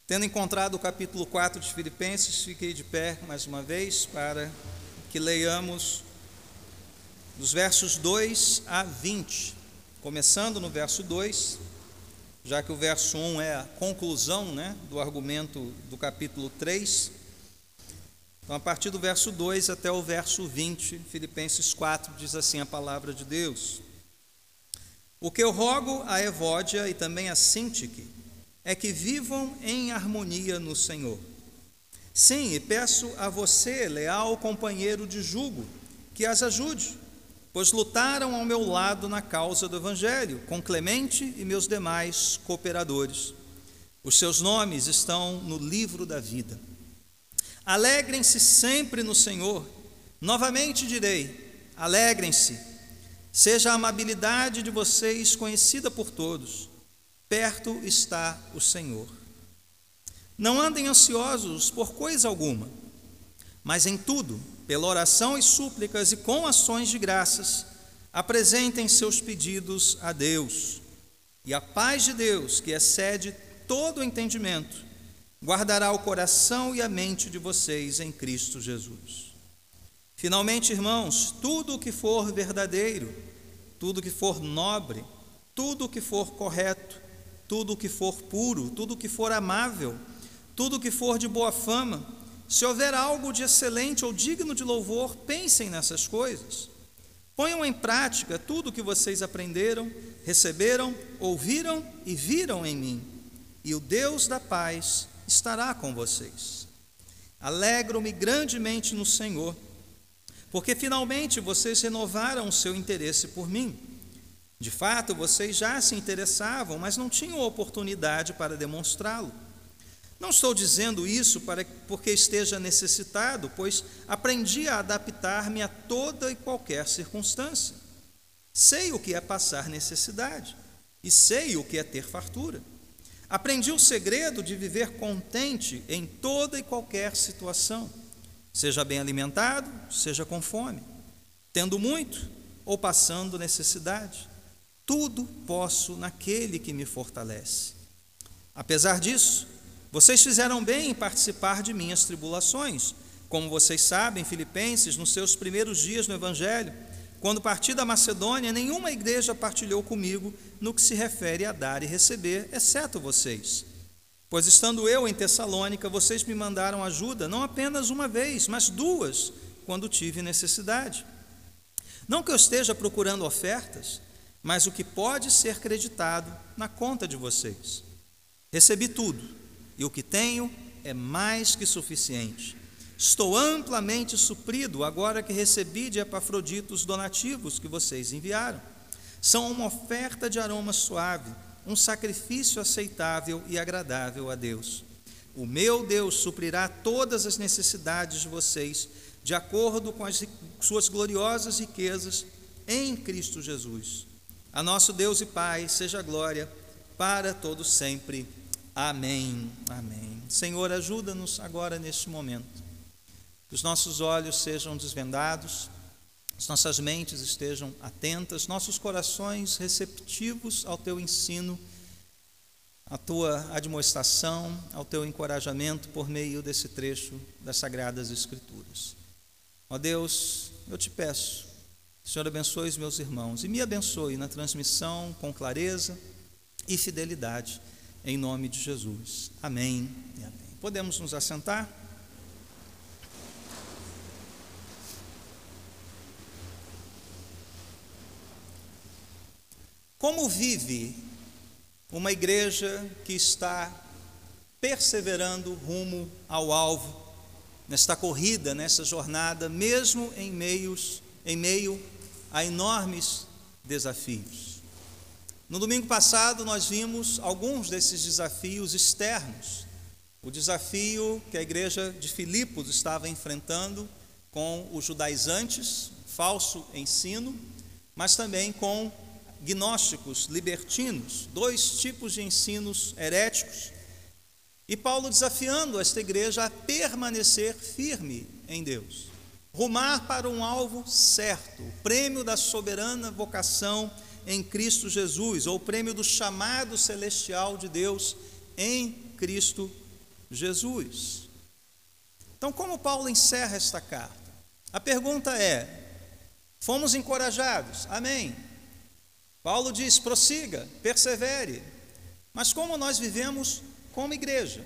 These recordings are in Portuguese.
Tendo encontrado o capítulo 4 de Filipenses, fiquei de pé mais uma vez para que leiamos dos versos 2 a 20, começando no verso 2, já que o verso 1 é a conclusão, do argumento do capítulo 3. Então, a partir do verso 2 até o verso 20, Filipenses 4, diz assim a palavra de Deus: O que eu rogo a Evódia e também a Sintique é que vivam em harmonia no Senhor. Sim, e peço a você, leal companheiro de jugo, que as ajude, pois lutaram ao meu lado na causa do Evangelho, com Clemente e meus demais cooperadores. Os seus nomes estão no livro da vida. Alegrem-se sempre no Senhor. Novamente direi, alegrem-se. Seja a amabilidade de vocês conhecida por todos. Perto está o Senhor. Não andem ansiosos por coisa alguma, mas em tudo, pela oração e súplicas e com ações de graças, apresentem seus pedidos a Deus. E a paz de Deus, que excede todo o entendimento, guardará o coração e a mente de vocês em Cristo Jesus. Finalmente, irmãos, tudo o que for verdadeiro, tudo o que for nobre, tudo o que for correto, tudo o que for puro, tudo o que for amável, tudo o que for de boa fama, se houver algo de excelente ou digno de louvor, pensem nessas coisas. Ponham em prática tudo o que vocês aprenderam, receberam, ouviram e viram em mim, e o Deus da paz estará com vocês. Alegro-me grandemente no Senhor, porque finalmente vocês renovaram o seu interesse por mim. De fato, vocês já se interessavam, mas não tinham oportunidade para demonstrá-lo. Não estou dizendo isso porque esteja necessitado, pois aprendi a adaptar-me a toda e qualquer circunstância. Sei o que é passar necessidade e sei o que é ter fartura. Aprendi o segredo de viver contente em toda e qualquer situação, seja bem alimentado, seja com fome, tendo muito ou passando necessidade. Tudo posso naquele que me fortalece. Apesar disso, vocês fizeram bem em participar de minhas tribulações. Como vocês sabem, Filipenses, nos seus primeiros dias no Evangelho, quando parti da Macedônia, nenhuma igreja partilhou comigo no que se refere a dar e receber, exceto vocês. Pois estando eu em Tessalônica, vocês me mandaram ajuda, não apenas uma vez, mas duas, quando tive necessidade. Não que eu esteja procurando ofertas, mas o que pode ser creditado na conta de vocês. Recebi tudo, e o que tenho é mais que suficiente. Estou amplamente suprido agora que recebi de Epafrodito os donativos que vocês enviaram. São uma oferta de aroma suave, um sacrifício aceitável e agradável a Deus. O meu Deus suprirá todas as necessidades de vocês, de acordo com as suas gloriosas riquezas em Cristo Jesus. A nosso Deus e Pai seja glória para todos sempre. Amém. Amém. Senhor, ajuda-nos agora neste momento. Que os nossos olhos sejam desvendados, as nossas mentes estejam atentas, nossos corações receptivos ao Teu ensino, à Tua admoestação, ao Teu encorajamento por meio desse trecho das Sagradas Escrituras. Ó Deus, eu te peço, Senhor, abençoe os meus irmãos e me abençoe na transmissão com clareza e fidelidade, em nome de Jesus. Amém e amém. Podemos nos assentar? Como vive uma igreja que está perseverando rumo ao alvo, nesta corrida, nessa jornada, mesmo em meio a enormes desafios? No domingo passado nós vimos alguns desses desafios externos. O desafio que a igreja de Filipos estava enfrentando com os judaizantes, falso ensino, mas também com gnósticos, libertinos, dois tipos de ensinos heréticos. E Paulo desafiando esta igreja a permanecer firme em Deus, rumar para um alvo certo, o prêmio da soberana vocação em Cristo Jesus, ou o prêmio do chamado celestial de Deus em Cristo Jesus. Então, como Paulo encerra esta carta? A pergunta é: fomos encorajados? Amém. Paulo diz: prossiga, persevere. Mas como nós vivemos como igreja?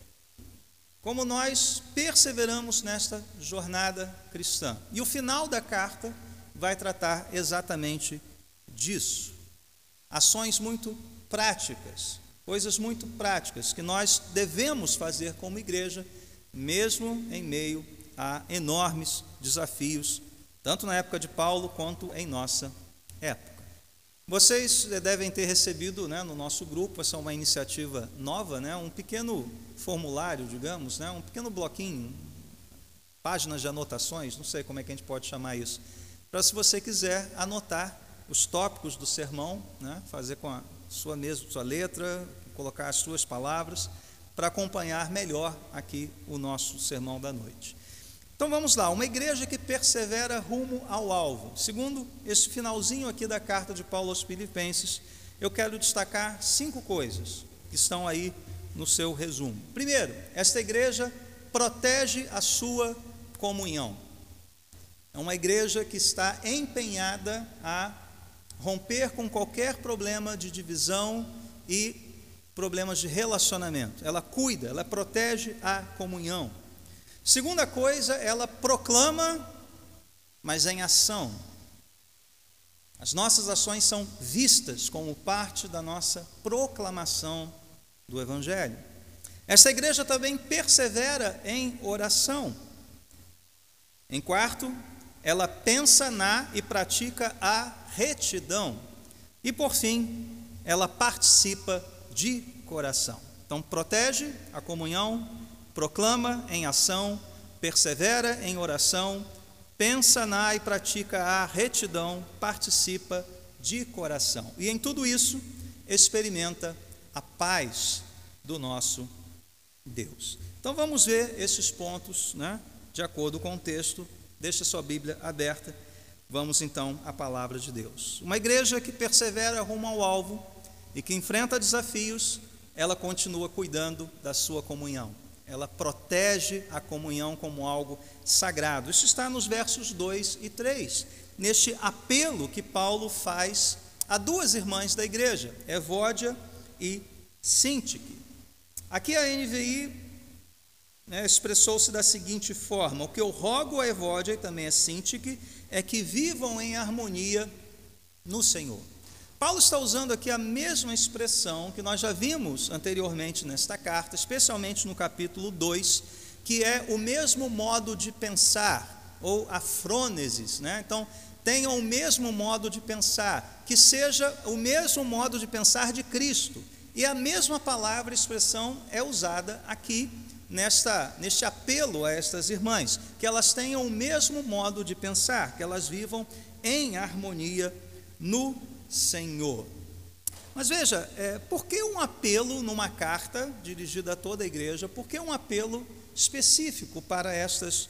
Como nós perseveramos nesta jornada cristã? E o final da carta vai tratar exatamente disso. Ações muito práticas, coisas muito práticas que nós devemos fazer como igreja, mesmo em meio a enormes desafios, tanto na época de Paulo quanto em nossa época. Vocês devem ter recebido, no nosso grupo, essa é uma iniciativa nova, um pequeno formulário, digamos, um pequeno bloquinho, páginas de anotações, não sei como é que a gente pode chamar isso, para, se você quiser, anotar os tópicos do sermão, fazer com a sua letra, colocar as suas palavras, para acompanhar melhor aqui o nosso sermão da noite. Então vamos lá, uma igreja que persevera rumo ao alvo. Segundo esse finalzinho aqui da carta de Paulo aos Filipenses, eu quero destacar 5 coisas que estão aí no seu resumo. Primeiro, esta igreja protege a sua comunhão. É uma igreja que está empenhada a romper com qualquer problema de divisão e problemas de relacionamento. Ela cuida, ela protege a comunhão. Segunda coisa, ela proclama, mas em ação. As nossas ações são vistas como parte da nossa proclamação do Evangelho. Esta igreja também persevera em oração. Em quarto, ela pensa na e pratica a retidão. E por fim, ela participa de coração. Então, protege a comunhão, proclama em ação, persevera em oração, pensa na e pratica a retidão, participa de coração. E em tudo isso, experimenta a paz do nosso Deus. Então vamos ver esses pontos, de acordo com o texto. Deixa sua Bíblia aberta. Vamos então à palavra de Deus. Uma igreja que persevera rumo ao alvo e que enfrenta desafios, ela continua cuidando da sua comunhão. Ela protege a comunhão como algo sagrado. Isso está nos versos 2 e 3, neste apelo que Paulo faz a 2 irmãs da igreja, Evódia e Síntique. Aqui a NVI expressou-se da seguinte forma: o que eu rogo a Evódia e também a Síntique é que vivam em harmonia no Senhor. Paulo está usando aqui a mesma expressão que nós já vimos anteriormente nesta carta, especialmente no capítulo 2, que é o mesmo modo de pensar, ou a frônesis, Então, tenham o mesmo modo de pensar, que seja o mesmo modo de pensar de Cristo. E a mesma palavra, expressão, é usada aqui neste apelo a estas irmãs, que elas tenham o mesmo modo de pensar, que elas vivam em harmonia no Senhor. Mas veja, por que um apelo numa carta dirigida a toda a igreja? Por que um apelo específico para estas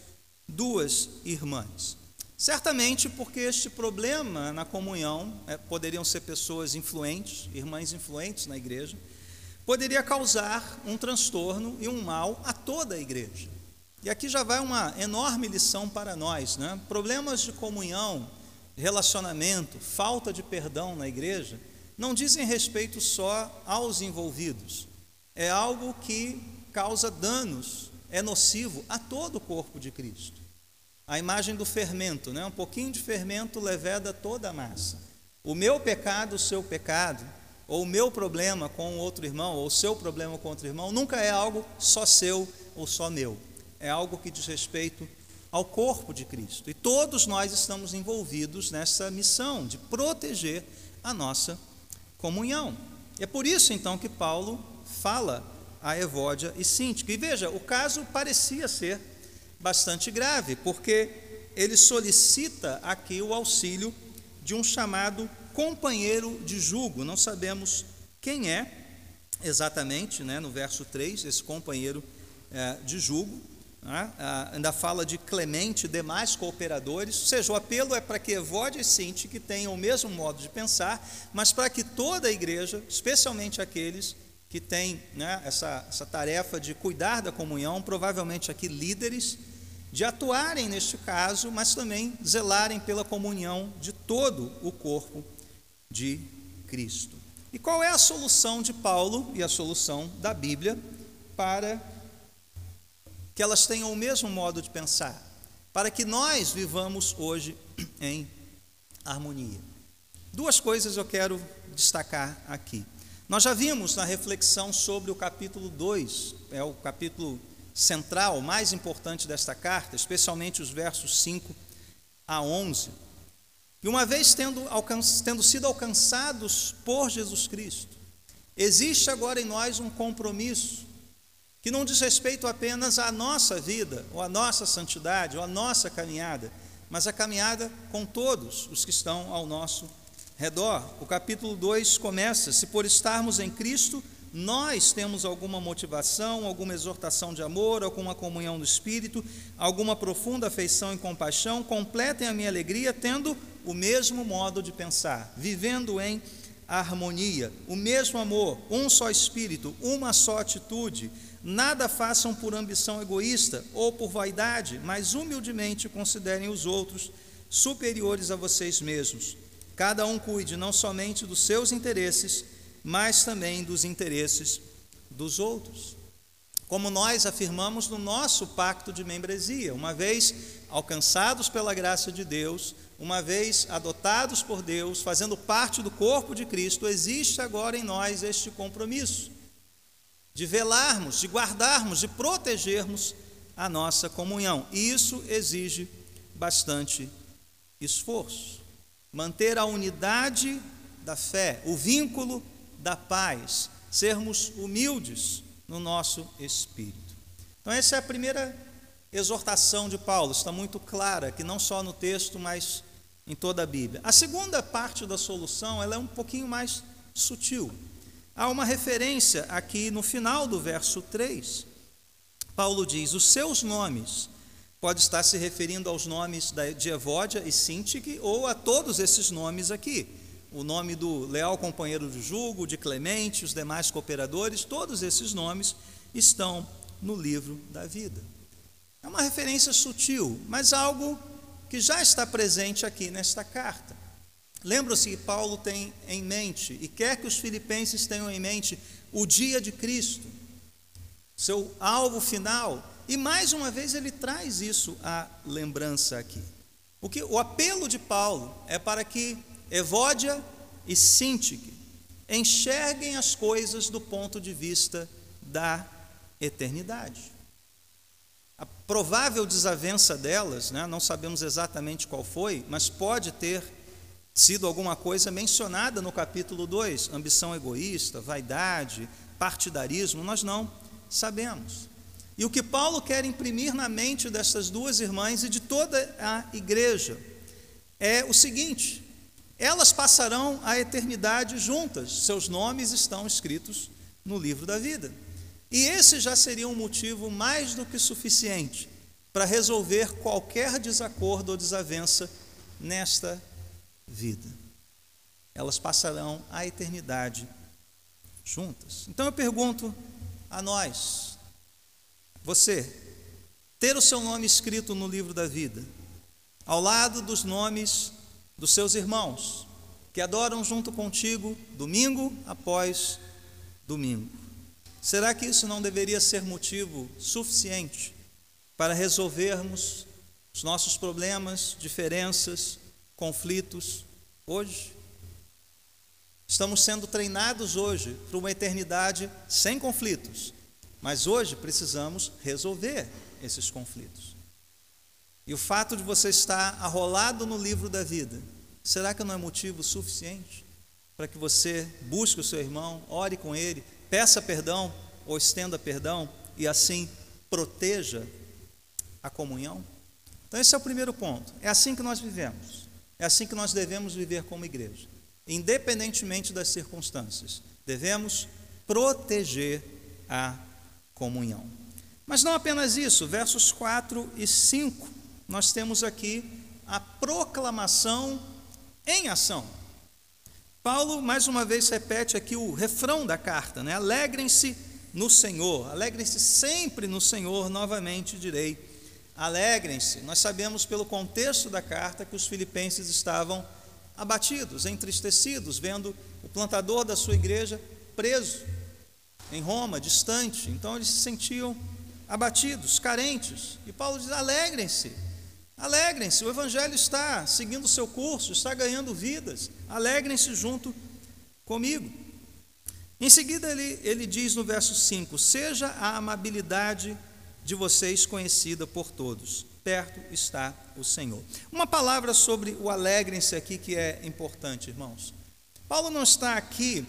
2 irmãs? Certamente porque este problema na comunhão, poderiam ser pessoas influentes, irmãs influentes na igreja, poderia causar um transtorno e um mal a toda a igreja. E aqui já vai uma enorme lição para nós, Problemas de comunhão, relacionamento, falta de perdão na igreja, não dizem respeito só aos envolvidos. É algo que causa danos, é nocivo a todo o corpo de Cristo. A imagem do fermento, um pouquinho de fermento leveda toda a massa. O meu pecado, o seu pecado, ou o meu problema com outro irmão, ou o seu problema com outro irmão, nunca é algo só seu ou só meu. É algo que diz respeito ao corpo de Cristo. E todos nós estamos envolvidos nessa missão de proteger a nossa comunhão. E é por isso, então, que Paulo fala a Evódia e Síntique. E veja, o caso parecia ser bastante grave, porque ele solicita aqui o auxílio de um chamado companheiro de jugo. Não sabemos quem é exatamente, no verso 3, esse companheiro de jugo. Ainda fala de Clemente e demais cooperadores, ou seja, o apelo é para que Evódia e Síntique tenham o mesmo modo de pensar, mas para que toda a igreja, especialmente aqueles que têm, né, essa tarefa de cuidar da comunhão, provavelmente aqui líderes, de atuarem neste caso, mas também zelarem pela comunhão de todo o corpo de Cristo. E qual é a solução de Paulo e a solução da Bíblia para que elas tenham o mesmo modo de pensar, para que nós vivamos hoje em harmonia? Duas coisas eu quero destacar aqui. Nós já vimos na reflexão sobre o capítulo 2, é o capítulo central, mais importante desta carta, especialmente os versos 5 a 11. E uma vez tendo sido alcançados por Jesus Cristo, existe agora em nós um compromisso que não diz respeito apenas à nossa vida, ou à nossa santidade, ou à nossa caminhada, mas a caminhada com todos os que estão ao nosso redor. O capítulo 2 começa: se por estarmos em Cristo, nós temos alguma motivação, alguma exortação de amor, alguma comunhão do Espírito, alguma profunda afeição e compaixão, completem a minha alegria, tendo o mesmo modo de pensar, vivendo em harmonia, o mesmo amor, um só Espírito, uma só atitude. Nada façam por ambição egoísta ou por vaidade, mas humildemente considerem os outros superiores a vocês mesmos. Cada um cuide não somente dos seus interesses, mas também dos interesses dos outros. Como nós afirmamos no nosso pacto de membresia, uma vez alcançados pela graça de Deus, uma vez adotados por Deus, fazendo parte do corpo de Cristo, existe agora em nós este compromisso de velarmos, de guardarmos, de protegermos a nossa comunhão. E isso exige bastante esforço. Manter a unidade da fé, o vínculo da paz, sermos humildes no nosso espírito. Então essa é a primeira exortação de Paulo, está muito clara, que não só no texto, mas em toda a Bíblia. A segunda parte da solução, ela é um pouquinho mais sutil. Há uma referência aqui no final do verso 3. Paulo diz: os seus nomes, pode estar se referindo aos nomes de Evódia e Síntique, ou a todos esses nomes aqui. O nome do leal companheiro de jugo, de Clemente, os demais cooperadores, todos esses nomes estão no livro da vida. É uma referência sutil, mas algo que já está presente aqui nesta carta. Lembra-se que Paulo tem em mente, e quer que os filipenses tenham em mente, o dia de Cristo, seu alvo final, e mais uma vez ele traz isso à lembrança aqui. O apelo de Paulo é para que Evódia e Síntique enxerguem as coisas do ponto de vista da eternidade. A provável desavença delas, né, não sabemos exatamente qual foi, mas pode ter sido alguma coisa mencionada no capítulo 2, ambição egoísta, vaidade, partidarismo, nós não sabemos. E o que Paulo quer imprimir na mente dessas duas irmãs e de toda a igreja é o seguinte: elas passarão a eternidade juntas, seus nomes estão escritos no livro da vida. E esse já seria um motivo mais do que suficiente para resolver qualquer desacordo ou desavença nesta vida. Elas passarão a eternidade juntas. Então eu pergunto a nós, você, ter o seu nome escrito no livro da vida, ao lado dos nomes dos seus irmãos, que adoram junto contigo, domingo após domingo, será que isso não deveria ser motivo suficiente para resolvermos os nossos problemas, diferenças, conflitos hoje? Estamos sendo treinados hoje para uma eternidade sem conflitos, mas hoje precisamos resolver esses conflitos. E o fato de você estar arrolado no livro da vida, será que não é motivo suficiente para que você busque o seu irmão, ore com ele, peça perdão ou estenda perdão e assim proteja a comunhão? Então esse é o primeiro ponto. É assim que nós vivemos. É assim que nós devemos viver como igreja. Independentemente das circunstâncias, devemos proteger a comunhão. Mas não apenas isso, versos 4 e 5, nós temos aqui a proclamação em ação. Paulo, mais uma vez, repete aqui o refrão da carta, né? Alegrem-se no Senhor, alegrem-se sempre no Senhor, novamente direi, alegrem-se. Nós sabemos pelo contexto da carta que os filipenses estavam abatidos, entristecidos, vendo o plantador da sua igreja preso em Roma, distante. Então eles se sentiam abatidos, carentes. E Paulo diz: alegrem-se, alegrem-se, o evangelho está seguindo o seu curso, está ganhando vidas, alegrem-se junto comigo. Em seguida ele diz no verso 5: seja a amabilidade de vocês conhecida por todos, perto está o Senhor. Uma palavra sobre o alegrem-se aqui que é importante, irmãos. Paulo não está aqui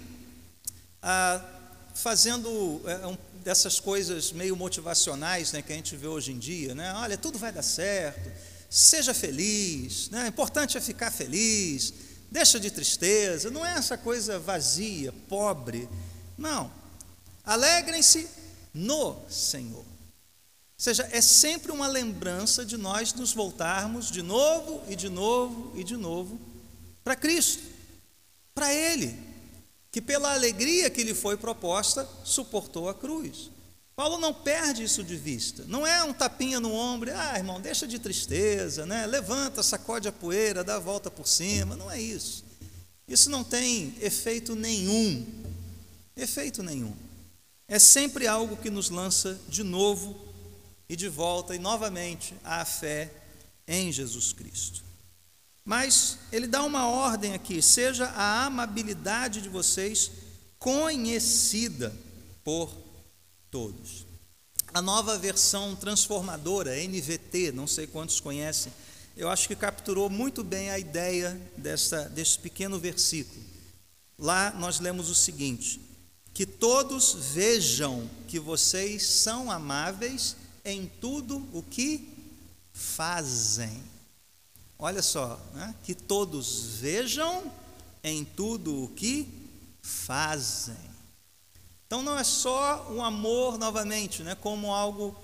fazendo dessas coisas meio motivacionais, né, que a gente vê hoje em dia, né? Olha, tudo vai dar certo, seja feliz, né? O importante é ficar feliz, deixa de tristeza. Não é essa coisa vazia, pobre, não. Alegrem-se no Senhor. Ou seja, é sempre uma lembrança de nós nos voltarmos de novo e de novo e de novo para Cristo, para Ele, que pela alegria que lhe foi proposta, suportou a cruz. Paulo não perde isso de vista. Não é um tapinha no ombro: irmão, deixa de tristeza, né? Levanta, sacode a poeira, dá a volta por cima. Não é isso. Isso não tem efeito nenhum. Efeito nenhum. É sempre algo que nos lança de novo e de volta e novamente à fé em Jesus Cristo. Mas ele dá uma ordem aqui: seja a amabilidade de vocês conhecida por todos. A nova versão transformadora, NVT, não sei quantos conhecem, eu acho que capturou muito bem a ideia desse pequeno versículo. Lá nós lemos o seguinte: que todos vejam que vocês são amáveis em tudo o que fazem. Olha só, né? Que todos vejam em tudo o que fazem. Então não é só um amor, novamente, né, como algo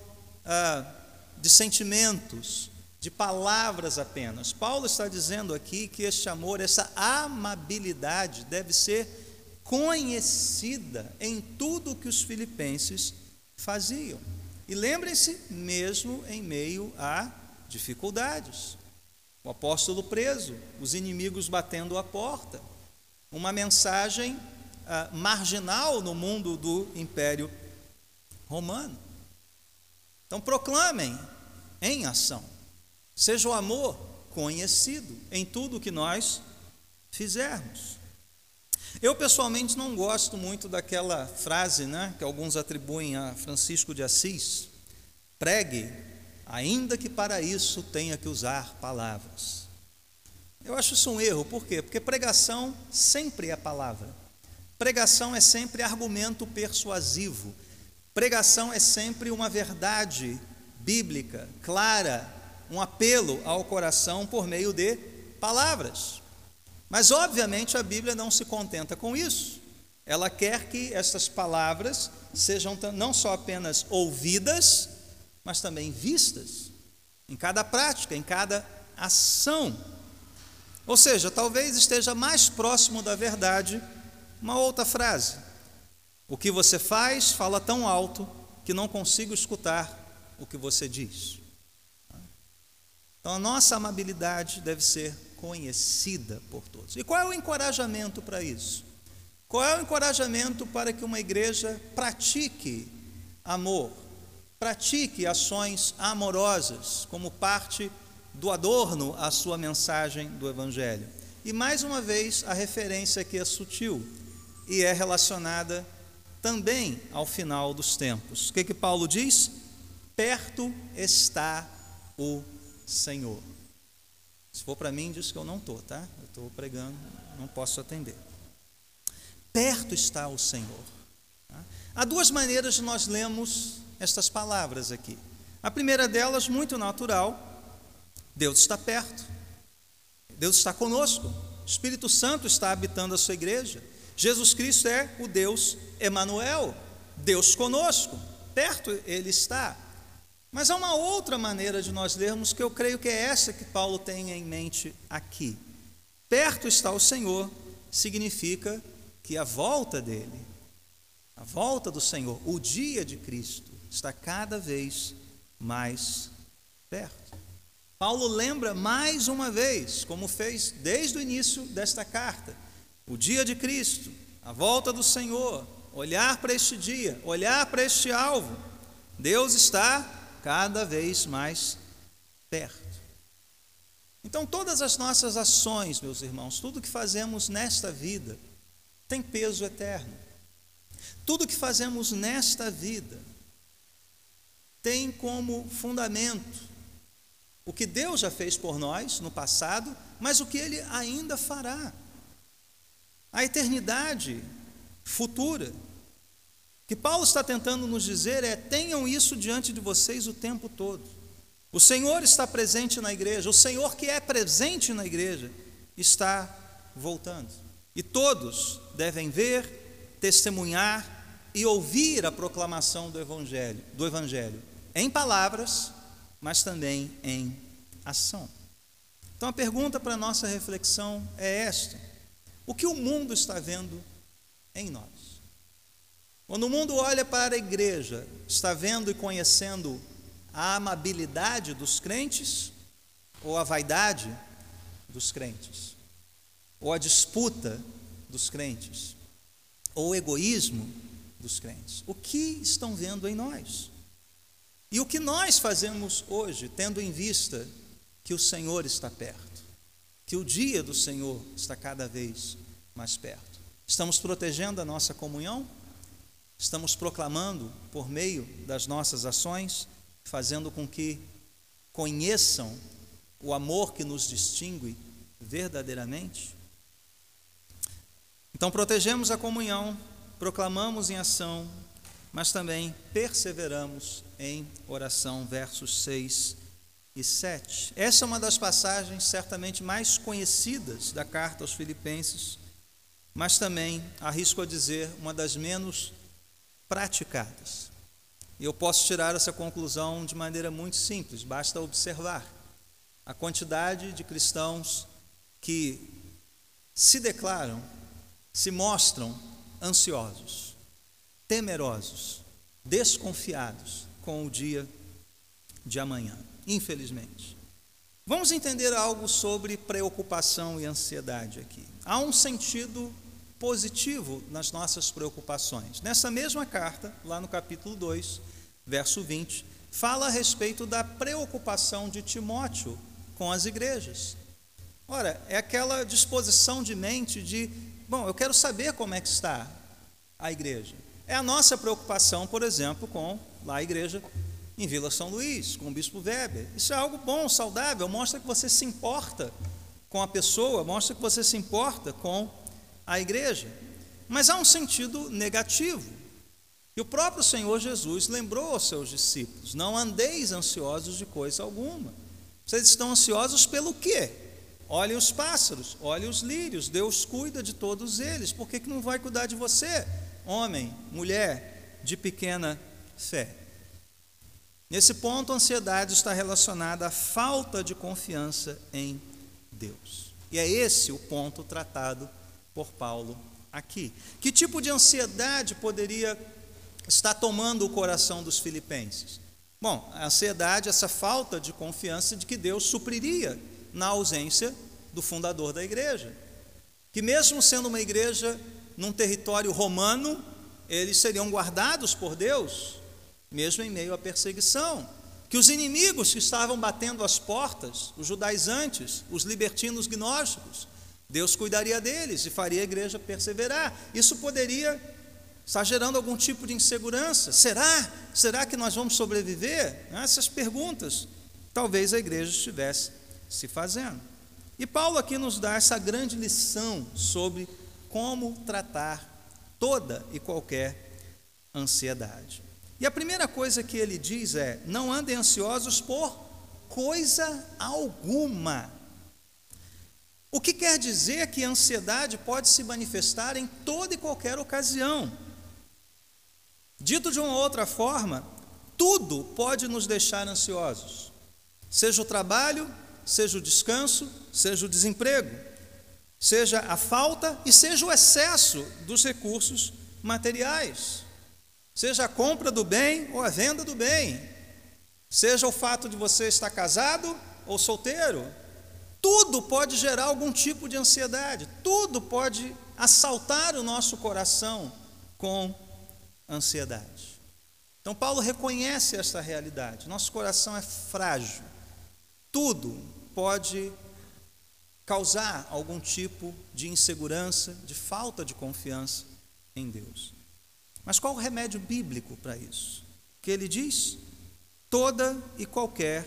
de sentimentos, de palavras apenas. Paulo está dizendo aqui que este amor, essa amabilidade deve ser conhecida em tudo o que os filipenses faziam. E lembrem-se, mesmo em meio a dificuldades. O apóstolo preso, os inimigos batendo a porta, uma mensagem marginal no mundo do Império Romano. Então proclamem em ação, seja o amor conhecido em tudo o que nós fizermos. Eu pessoalmente não gosto muito daquela frase, né, que alguns atribuem a Francisco de Assis: pregue, ainda que para isso tenha que usar palavras. Eu acho isso um erro. Por quê? Porque pregação sempre é palavra. Pregação é sempre argumento persuasivo. Pregação é sempre uma verdade bíblica, clara, um apelo ao coração por meio de palavras. Mas, obviamente, a Bíblia não se contenta com isso. Ela quer que essas palavras sejam não só apenas ouvidas, mas também vistas, em cada prática, em cada ação. Ou seja, talvez esteja mais próximo da verdade uma outra frase: o que você faz fala tão alto que não consigo escutar o que você diz. Então a nossa amabilidade deve ser conhecida por todos. E qual é o encorajamento para isso? Qual é o encorajamento para que uma igreja pratique amor, pratique ações amorosas como parte do adorno à sua mensagem do Evangelho? E mais uma vez a referência aqui é sutil e é relacionada também ao final dos tempos. O que Paulo diz? Perto está o Senhor. Se for para mim, diz que eu não estou, tá? Eu estou pregando, não posso atender. Perto está o Senhor. Há duas maneiras de nós lermos estas palavras aqui. A primeira delas, muito natural: Deus está perto, Deus está conosco, o Espírito Santo está habitando a sua igreja, Jesus Cristo é o Deus Emanuel, Deus conosco, perto Ele está. Mas há uma outra maneira de nós lermos, que eu creio que é essa que Paulo tem em mente aqui. Perto está o Senhor, significa que a volta dele, a volta do Senhor, o dia de Cristo, está cada vez mais perto. Paulo lembra mais uma vez, como fez desde o início desta carta, o dia de Cristo, a volta do Senhor, olhar para este dia, olhar para este alvo. Deus está cada vez mais perto. Então, todas as nossas ações, meus irmãos, tudo que fazemos nesta vida, tem peso eterno. Tudo que fazemos nesta vida tem como fundamento o que Deus já fez por nós no passado, mas o que Ele ainda fará. A eternidade futura. O que Paulo está tentando nos dizer é: tenham isso diante de vocês o tempo todo. O Senhor está presente na igreja, o Senhor que é presente na igreja está voltando. E todos devem ver, testemunhar e ouvir a proclamação do Evangelho, em palavras, mas também em ação. Então a pergunta para a nossa reflexão é esta: o que o mundo está vendo em nós? Quando o mundo olha para a igreja, está vendo e conhecendo a amabilidade dos crentes, ou a vaidade dos crentes, ou a disputa dos crentes, ou o egoísmo dos crentes? O que estão vendo em nós? E o que nós fazemos hoje, tendo em vista que o Senhor está perto, que o dia do Senhor está cada vez mais perto? Estamos protegendo a nossa comunhão? Estamos proclamando por meio das nossas ações, fazendo com que conheçam o amor que nos distingue verdadeiramente? Então, protegemos a comunhão, proclamamos em ação, mas também perseveramos em oração, versos 6 e 7. Essa é uma das passagens certamente mais conhecidas da carta aos Filipenses, mas também, arrisco a dizer, uma das menos praticadas. E eu posso tirar essa conclusão de maneira muito simples, basta observar a quantidade de cristãos que se declaram, se mostram ansiosos, temerosos, desconfiados com o dia de amanhã, infelizmente. Vamos entender algo sobre preocupação e ansiedade aqui. Há um sentido positivo nas nossas preocupações. Nessa mesma carta, lá no capítulo 2, verso 20, fala a respeito da preocupação de Timóteo com as igrejas. Ora, é aquela disposição de mente de, bom, eu quero saber como é que está a igreja. É a nossa preocupação, por exemplo, com lá a igreja em Vila São Luís, com o bispo Weber. Isso é algo bom, saudável, mostra que você se importa com a pessoa, mostra que você se importa com a igreja. Mas há um sentido negativo. E o próprio Senhor Jesus lembrou aos seus discípulos: não andeis ansiosos de coisa alguma. Vocês estão ansiosos pelo quê? Olhem os pássaros, olhem os lírios, Deus cuida de todos eles. Por que não vai cuidar de você, homem, mulher de pequena fé? Nesse ponto, a ansiedade está relacionada à falta de confiança em Deus. E é esse o ponto tratado por Paulo aqui. Que tipo de ansiedade poderia estar tomando o coração dos filipenses? Bom, a ansiedade, essa falta de confiança de que Deus supriria na ausência do fundador da igreja. Que mesmo sendo uma igreja num território romano, eles seriam guardados por Deus, mesmo em meio à perseguição. Que os inimigos que estavam batendo as portas, os judaizantes, os libertinos gnósticos, Deus cuidaria deles e faria a igreja perseverar. Isso poderia estar gerando algum tipo de insegurança. Será que nós vamos sobreviver? Essas perguntas talvez a igreja estivesse se fazendo. E Paulo aqui nos dá essa grande lição sobre como tratar toda e qualquer ansiedade. E a primeira coisa que ele diz é: não andem ansiosos por coisa alguma. O que quer dizer que a ansiedade pode se manifestar em toda e qualquer ocasião. Dito de uma outra forma, tudo pode nos deixar ansiosos. Seja o trabalho, seja o descanso, seja o desemprego. seja a falta e seja o excesso dos recursos materiais, seja a compra do bem ou a venda do bem, seja o fato de você estar casado ou solteiro. Tudo pode gerar algum tipo de ansiedade, tudo pode assaltar o nosso coração com ansiedade. Então Paulo reconhece esta realidade, nosso coração é frágil, tudo pode causar algum tipo de insegurança, de falta de confiança em Deus. Mas qual o remédio bíblico para isso? O que ele diz? Todo e qualquer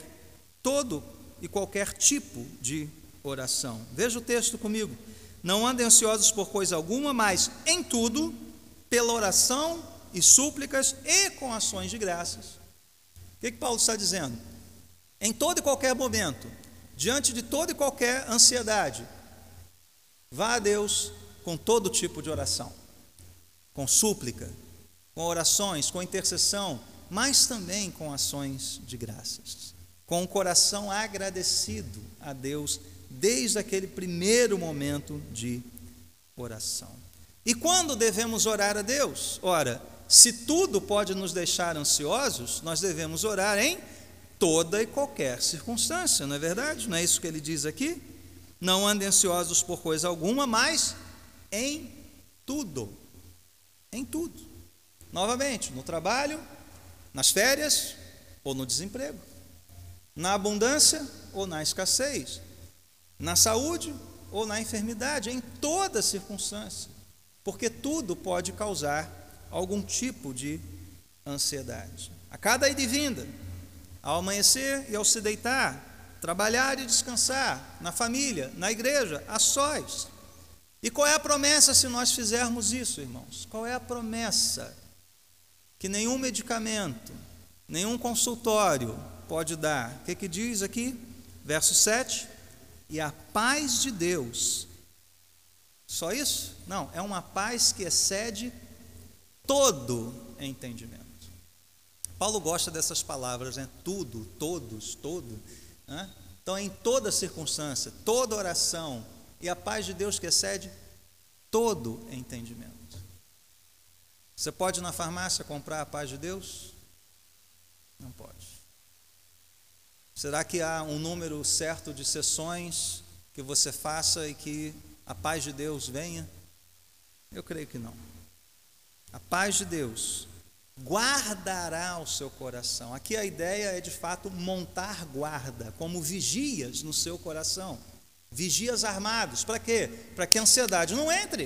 tipo de oração. Veja o texto comigo. Não andem ansiosos por coisa alguma, mas em tudo, pela oração e súplicas e com ações de graças. O que Paulo está dizendo? Em todo e qualquer momento, diante de toda e qualquer ansiedade, vá a Deus com todo tipo de oração, com súplica, com orações, com intercessão, mas também com ações de graças, com o coração agradecido a Deus desde aquele primeiro momento de oração. E quando devemos orar a Deus? Ora, se tudo pode nos deixar ansiosos, nós devemos orar em toda e qualquer circunstância, não é verdade? Não é isso que ele diz aqui? Não andem ansiosos por coisa alguma, mas em tudo. Em tudo. Novamente, no trabalho, nas férias ou no desemprego, na abundância ou na escassez, na saúde ou na enfermidade, em toda circunstância, porque tudo pode causar algum tipo de ansiedade. A cada ida e vinda, ao amanhecer e ao se deitar, trabalhar e descansar, na família, na igreja, a sós. E qual é a promessa se nós fizermos isso, irmãos? Qual é a promessa? Que nenhum medicamento, nenhum consultório pode dar. O que diz aqui? Verso 7. E a paz de Deus. Só isso? Não, é uma paz que excede todo entendimento. Paulo gosta dessas palavras, né? Tudo, todos, todo. Né? Então, em toda circunstância, toda oração, e a paz de Deus que excede todo entendimento. Você pode ir na farmácia comprar a paz de Deus? Não pode. Será que há um número certo de sessões que você faça e que a paz de Deus venha? Eu creio que não. A paz de Deus guardará o seu coração. Aqui a ideia é de fato montar guarda, como vigias no seu coração. Vigias armados. Para quê? Para que a ansiedade não entre.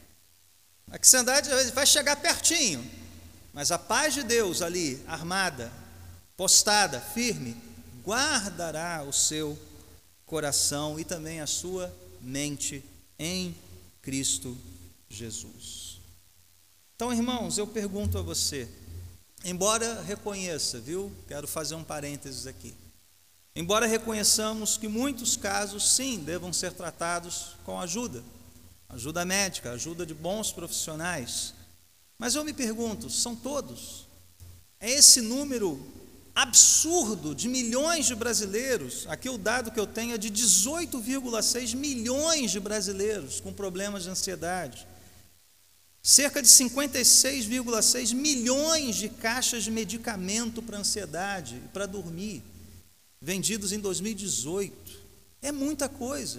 A ansiedade vai chegar pertinho, mas a paz de Deus ali, armada, postada, firme, guardará o seu coração e também a sua mente em Cristo Jesus. Então, irmãos, eu pergunto a você, embora reconheça, quero fazer um parênteses aqui, embora reconheçamos que muitos casos, sim, devam ser tratados com ajuda médica, ajuda de bons profissionais, mas eu me pergunto, são todos? É esse número absurdo de milhões de brasileiros, aqui o dado que eu tenho é de 18,6 milhões de brasileiros com problemas de ansiedade, cerca de 56,6 milhões de caixas de medicamento para ansiedade e para dormir, vendidos em 2018, é muita coisa,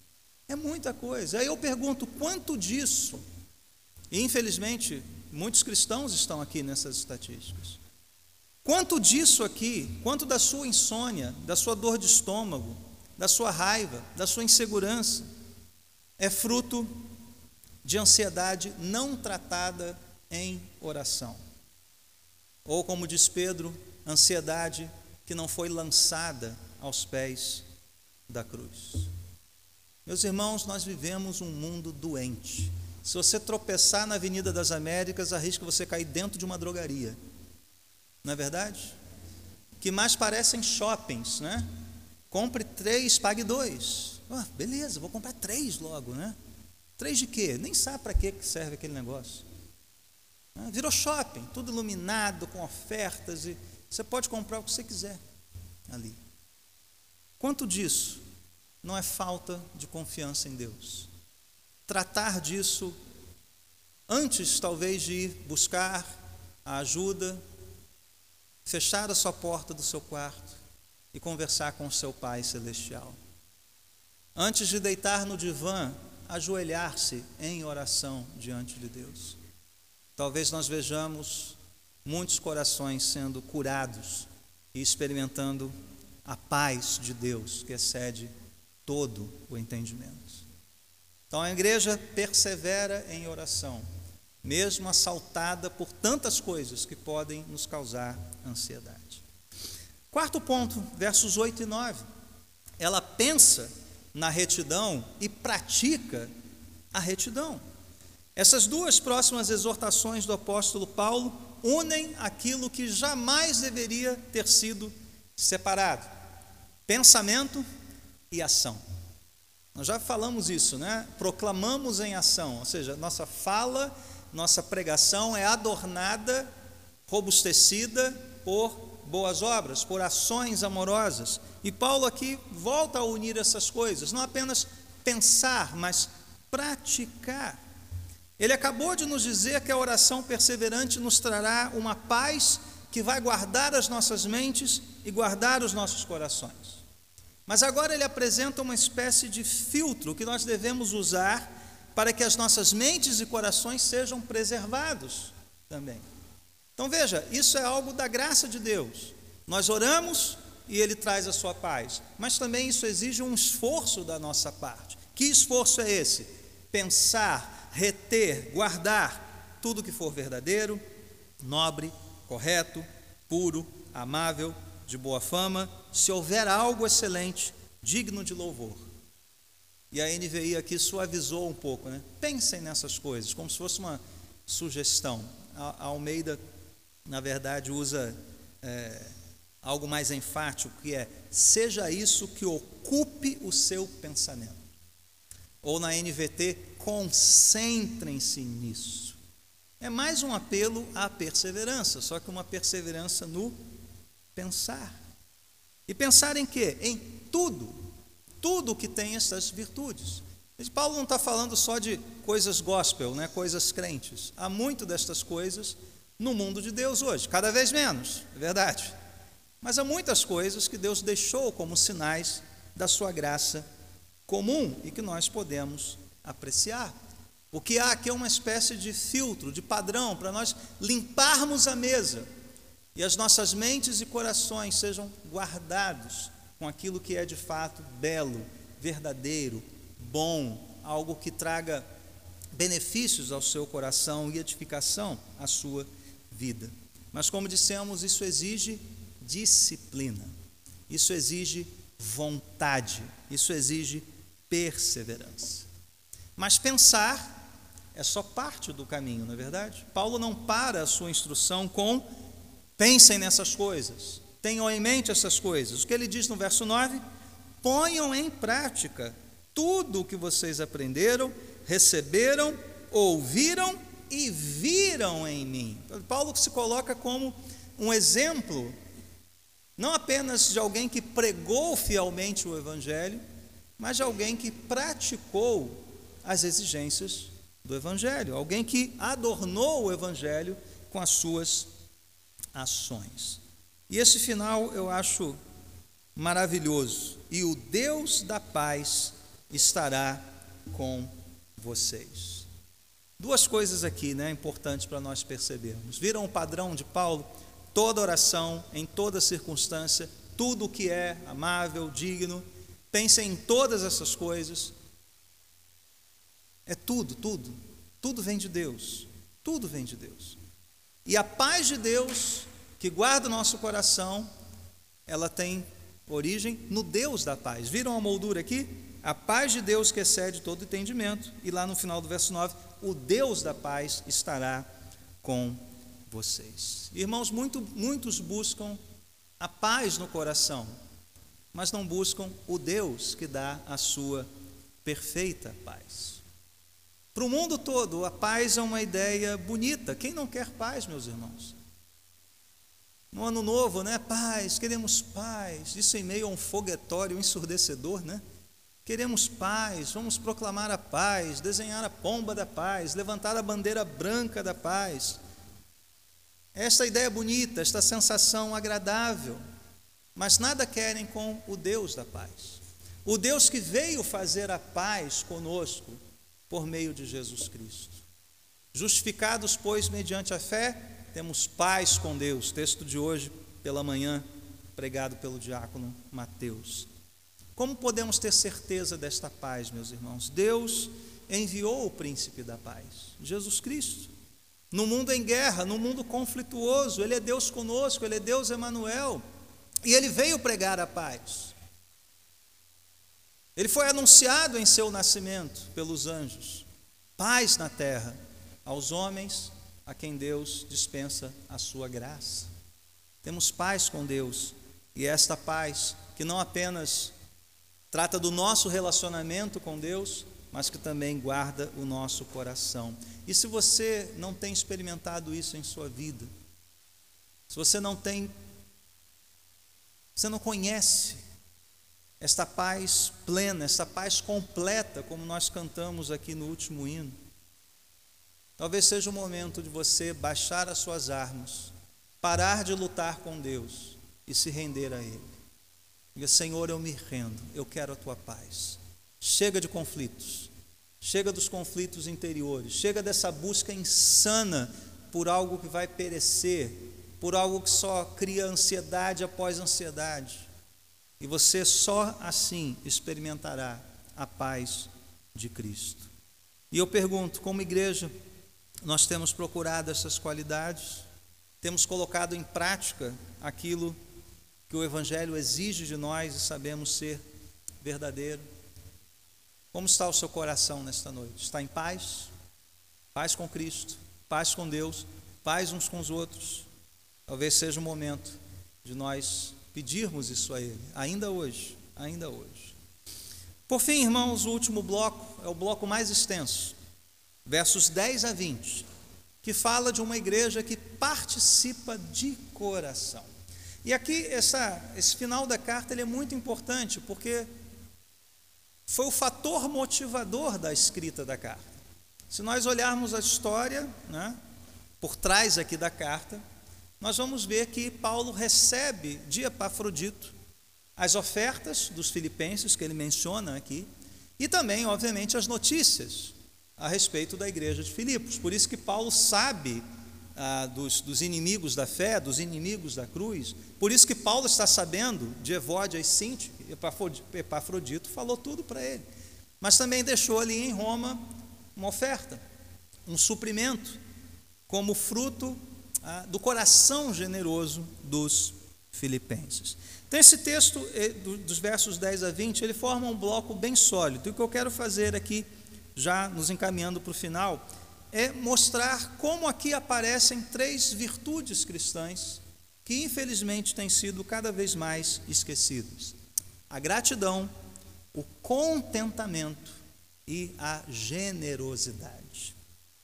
aí eu pergunto, quanto disso, e infelizmente muitos cristãos estão aqui nessas estatísticas, quanto disso aqui, quanto da sua insônia, da sua dor de estômago, da sua raiva, da sua insegurança, é fruto de ansiedade não tratada em oração? Ou, como diz Pedro, ansiedade que não foi lançada aos pés da cruz. Meus irmãos, nós vivemos um mundo doente. Se você tropeçar na Avenida das Américas, arrisca você cair dentro de uma drogaria. Não é verdade? Que mais parecem shoppings, né? Compre 3, pague 2. Beleza, vou comprar 3 logo, né? 3 de quê? Nem sabe para que serve aquele negócio. Virou shopping, tudo iluminado, com ofertas, e você pode comprar o que você quiser ali. Quanto disso não é falta de confiança em Deus? tratar disso antes, talvez, de ir buscar a ajuda, fechar a sua porta do seu quarto e conversar com o seu Pai Celestial. Antes de deitar no divã, ajoelhar-se em oração diante de Deus. Talvez nós vejamos muitos corações sendo curados e experimentando a paz de Deus, que excede todo o entendimento. Então a igreja persevera em oração, mesmo assaltada por tantas coisas que podem nos causar ansiedade. Quarto ponto, versos 8 e 9. Ela pensa na retidão e pratica a retidão. Essas duas próximas exortações do apóstolo Paulo unem aquilo que jamais deveria ter sido separado: pensamento e ação. Nós já falamos isso, né? Proclamamos em ação, ou seja, nossa fala, nossa pregação é adornada, robustecida por boas obras, por ações amorosas. E Paulo aqui volta a unir essas coisas, não apenas pensar, mas praticar. Ele acabou de nos dizer que a oração perseverante nos trará uma paz que vai guardar as nossas mentes e guardar os nossos corações. Mas agora ele apresenta uma espécie de filtro que nós devemos usar para que as nossas mentes e corações sejam preservados também. Então veja, isso é algo da graça de Deus. Nós oramos e Ele traz a sua paz, mas também isso exige um esforço da nossa parte. Que esforço é esse? Pensar, reter, guardar tudo que for verdadeiro, nobre, correto, puro, amável, de boa fama, se houver algo excelente, digno de louvor. E a NVI aqui suavizou um pouco, né? Pensem nessas coisas, como se fosse uma sugestão. A Almeida, na verdade, usa algo mais enfático, que é: seja isso que ocupe o seu pensamento. Ou na NVT, concentrem-se nisso. É mais um apelo à perseverança, só que uma perseverança no pensar. E pensar em quê? Em tudo que tem essas virtudes. Paulo não está falando só de coisas gospel, né? Coisas crentes. Há muito destas coisas no mundo de Deus hoje, cada vez menos, é verdade. Mas há muitas coisas que Deus deixou como sinais da sua graça comum e que nós podemos apreciar. O que há aqui é uma espécie de filtro, de padrão, para nós limparmos a mesa e as nossas mentes e corações sejam guardados com aquilo que é de fato belo, verdadeiro, bom, algo que traga benefícios ao seu coração e edificação à sua vida. Mas, como dissemos, isso exige disciplina, isso exige vontade, isso exige perseverança. Mas pensar é só parte do caminho, não é verdade? Paulo não para a sua instrução com: pensem nessas coisas, tenham em mente essas coisas. O que ele diz no verso 9? Ponham em prática tudo o que vocês aprenderam, receberam, ouviram e viram em mim. Paulo se coloca como um exemplo, não apenas de alguém que pregou fielmente o Evangelho, mas de alguém que praticou as exigências do Evangelho, alguém que adornou o Evangelho com as suas ações. E esse final eu acho maravilhoso: e o Deus da paz estará com vocês. Duas coisas aqui, né, importantes para nós percebermos. Viram o padrão de Paulo? Toda oração, em toda circunstância, tudo o que é amável, digno, pensem em todas essas coisas. É tudo vem de Deus, tudo vem de Deus. E a paz de Deus, que guarda o nosso coração, ela tem origem no Deus da paz. Viram a moldura aqui? A paz de Deus que excede todo entendimento. E lá no final do verso 9, o Deus da paz estará com vocês. Irmãos, muitos buscam a paz no coração, mas não buscam o Deus que dá a sua perfeita paz. Para o mundo todo, a paz é uma ideia bonita. Quem não quer paz, meus irmãos? No ano novo, né? Paz, queremos paz. Isso em meio a um foguetório ensurdecedor, né? Queremos paz, vamos proclamar a paz, desenhar a pomba da paz, levantar a bandeira branca da paz. Esta ideia bonita, esta sensação agradável, mas nada querem com o Deus da paz. O Deus que veio fazer a paz conosco por meio de Jesus Cristo. Justificados, pois, mediante a fé, temos paz com Deus. Texto de hoje, pela manhã, pregado pelo diácono Mateus. Como podemos ter certeza desta paz, meus irmãos? Deus enviou o príncipe da paz, Jesus Cristo. No mundo em guerra, no mundo conflituoso, Ele é Deus conosco, Ele é Deus Emanuel, e Ele veio pregar a paz. Ele foi anunciado em seu nascimento pelos anjos, paz na terra, aos homens a quem Deus dispensa a sua graça. Temos paz com Deus, e esta paz que não apenas trata do nosso relacionamento com Deus, mas que também guarda o nosso coração. E se você não tem experimentado isso em sua vida, se você não conhece esta paz plena, esta paz completa, como nós cantamos aqui no último hino, talvez seja o momento de você baixar as suas armas, parar de lutar com Deus e se render a Ele. Diga: Senhor, eu me rendo, eu quero a tua paz. Chega de conflitos, chega dos conflitos interiores, chega dessa busca insana por algo que vai perecer, por algo que só cria ansiedade após ansiedade. E você só assim experimentará a paz de Cristo. E eu pergunto, como igreja, nós temos procurado essas qualidades? Temos colocado em prática aquilo que o Evangelho exige de nós e sabemos ser verdadeiro? Como está o seu coração nesta noite? Está em paz? Paz com Cristo, paz com Deus, paz uns com os outros? Talvez seja o momento de nós pedirmos isso a Ele, ainda hoje, ainda hoje. Por fim, irmãos, o último bloco é o bloco mais extenso, versos 10 a 20, que fala de uma igreja que participa de coração. E aqui, esse final da carta ele é muito importante, porque foi o fator motivador da escrita da carta. Se nós olharmos a história, por trás aqui da carta, nós vamos ver que Paulo recebe de Epafrodito as ofertas dos filipenses, que ele menciona aqui, e também, obviamente, as notícias a respeito da igreja de Filipos. Por isso que Paulo sabe dos inimigos da fé, dos inimigos da cruz. Por isso que Paulo está sabendo de Evódia e Sinti, Epafrodito falou tudo para ele. Mas também deixou ali em Roma uma oferta, um suprimento, como fruto do coração generoso dos filipenses. Então esse texto, dos versos 10 a 20, ele forma um bloco bem sólido. E o que eu quero fazer aqui, já nos encaminhando para o final, é mostrar como aqui aparecem 3 virtudes cristãs que infelizmente têm sido cada vez mais esquecidas: a gratidão, o contentamento e a generosidade.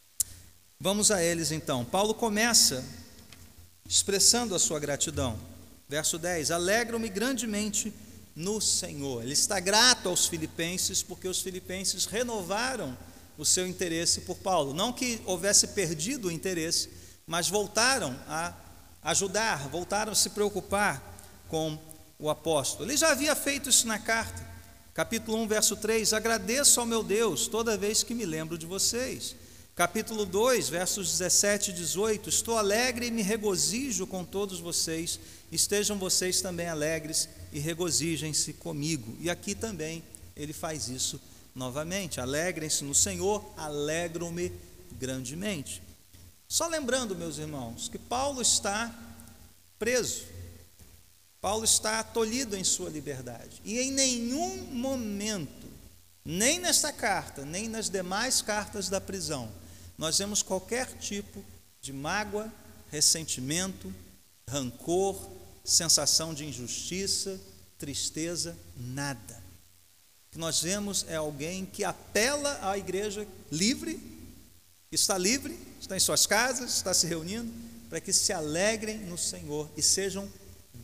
Vamos a eles então. Paulo começa expressando a sua gratidão. Verso 10: alegro-me grandemente no Senhor. Ele está grato aos filipenses porque os filipenses renovaram o seu interesse por Paulo. Não que houvesse perdido o interesse, mas voltaram a ajudar, voltaram a se preocupar com o apóstolo. Ele já havia feito isso na carta. Capítulo 1, verso 3: agradeço ao meu Deus toda vez que me lembro de vocês. Capítulo 2, versos 17 e 18: estou alegre e me regozijo com todos vocês, estejam vocês também alegres e regozijem-se comigo. E aqui também ele faz isso novamente: alegrem-se no Senhor, alegro-me grandemente. Só lembrando, meus irmãos, que Paulo está preso, Paulo está tolhido em sua liberdade, e em nenhum momento, nem nesta carta, nem nas demais cartas da prisão, nós vemos qualquer tipo de mágoa, ressentimento, rancor, sensação de injustiça, tristeza, nada. O que nós vemos é alguém que apela à igreja livre, está em suas casas, está se reunindo, para que se alegrem no Senhor e sejam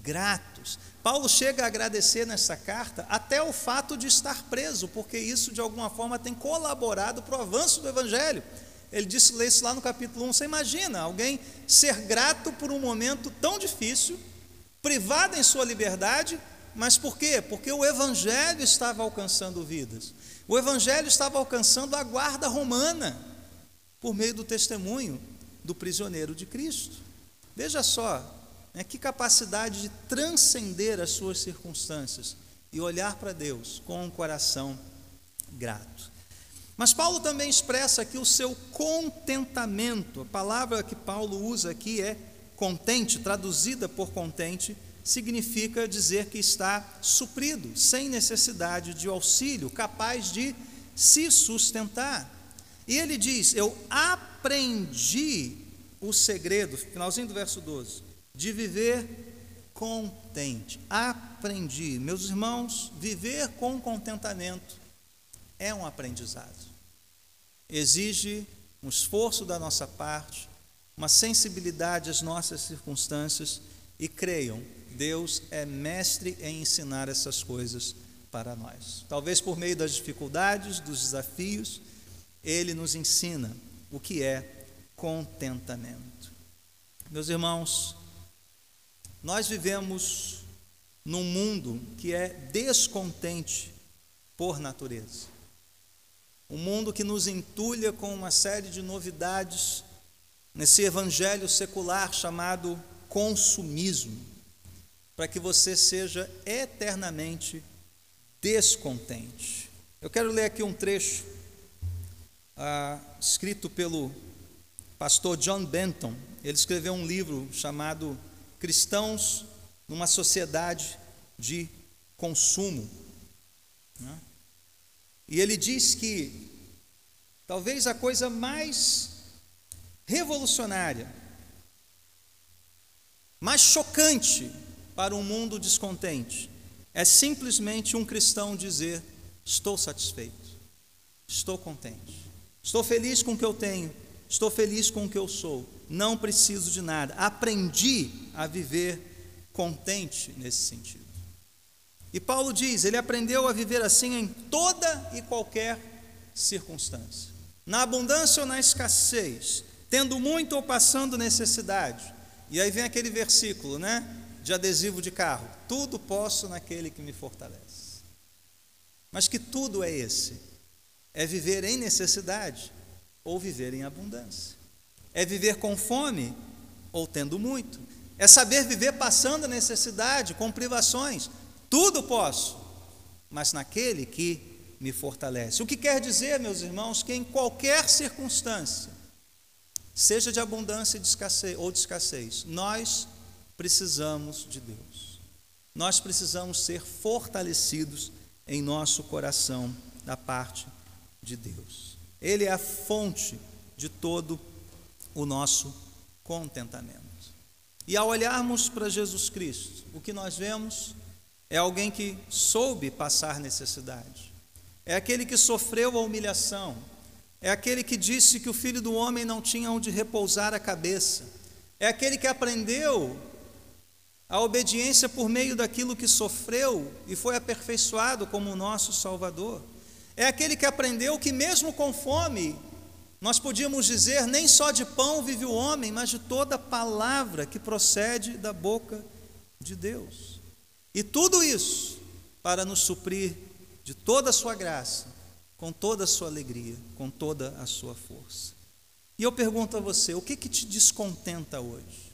gratos. Paulo chega a agradecer nessa carta até o fato de estar preso, porque isso de alguma forma tem colaborado para o avanço do Evangelho. Ele disse, lê isso lá no capítulo 1, você imagina alguém ser grato por um momento tão difícil, privado em sua liberdade, mas por quê? Porque o Evangelho estava alcançando vidas, o Evangelho estava alcançando a guarda romana, por meio do testemunho do prisioneiro de Cristo. Veja só, que capacidade de transcender as suas circunstâncias e olhar para Deus com um coração grato. Mas Paulo também expressa aqui o seu contentamento. A palavra que Paulo usa aqui é contente, traduzida por contente, significa dizer que está suprido, sem necessidade de auxílio, capaz de se sustentar. E ele diz, eu aprendi o segredo, finalzinho do verso 12, de viver contente. Aprendi. Meus irmãos, viver com contentamento é um aprendizado. Exige um esforço da nossa parte, uma sensibilidade às nossas circunstâncias, e creiam, Deus é mestre em ensinar essas coisas para nós. Talvez por meio das dificuldades, dos desafios, Ele nos ensina o que é contentamento. Meus irmãos, nós vivemos num mundo que é descontente por natureza. Um mundo que nos entulha com uma série de novidades nesse evangelho secular chamado consumismo, para que você seja eternamente descontente. Eu quero ler aqui um trecho escrito pelo pastor John Benton. Ele escreveu um livro chamado Cristãos numa Sociedade de Consumo, E ele diz que talvez a coisa mais revolucionária, mais chocante para um mundo descontente, é simplesmente um cristão dizer, estou satisfeito, estou contente, estou feliz com o que eu tenho, estou feliz com o que eu sou, não preciso de nada, aprendi a viver contente nesse sentido. E Paulo diz, ele aprendeu a viver assim em toda e qualquer circunstância, na abundância ou na escassez, tendo muito ou passando necessidade. E aí vem aquele versículo, de adesivo de carro, tudo posso naquele que me fortalece. Mas que tudo é esse? É viver em necessidade ou viver em abundância? É viver com fome ou tendo muito? É saber viver passando necessidade, com privações? Tudo posso, mas naquele que me fortalece. O que quer dizer, meus irmãos, que em qualquer circunstância, seja de abundância ou de escassez, nós precisamos de Deus. Nós precisamos ser fortalecidos em nosso coração da parte de Deus. Ele é a fonte de todo o nosso contentamento. E ao olharmos para Jesus Cristo, o que nós vemos é alguém que soube passar necessidade, é aquele que sofreu a humilhação, é aquele que disse que o Filho do Homem não tinha onde repousar a cabeça, é aquele que aprendeu a obediência por meio daquilo que sofreu e foi aperfeiçoado como o nosso Salvador, é aquele que aprendeu que mesmo com fome, nós podíamos dizer, nem só de pão vive o homem, mas de toda palavra que procede da boca de Deus. E tudo isso para nos suprir de toda a sua graça, com toda a sua alegria, com toda a sua força. E eu pergunto a você, o que te descontenta hoje?